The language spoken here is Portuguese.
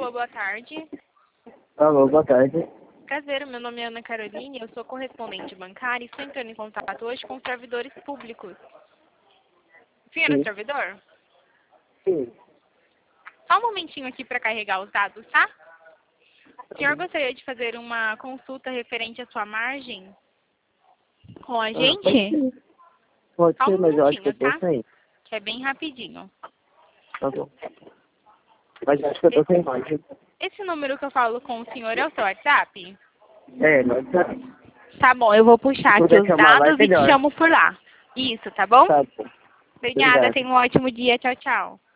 Alô, boa tarde. Alô, boa tarde. Prazer, meu nome é Ana Caroline, eu sou correspondente bancária e estou entrando em contato hoje com os servidores públicos. O senhor é Sim. servidor? Sim. Só um momentinho aqui para carregar os dados, tá? O senhor gostaria de fazer uma consulta referente à sua margem com a Pode gente? ser. Pode Só um ser, mas eu acho que eu minutinho, tô tá? sem. Que é bem rapidinho. Tá bom. Mas eu acho que eu tô sem margem. Esse número que eu falo com o senhor é o seu WhatsApp? É, mas tá. Tá bom, eu vou puxar Se aqui puder os chamar lá é dados e te melhor. chamo por lá. Isso, tá bom? Tá bom. Obrigada, Obrigado. tenha um ótimo dia. Tchau, tchau.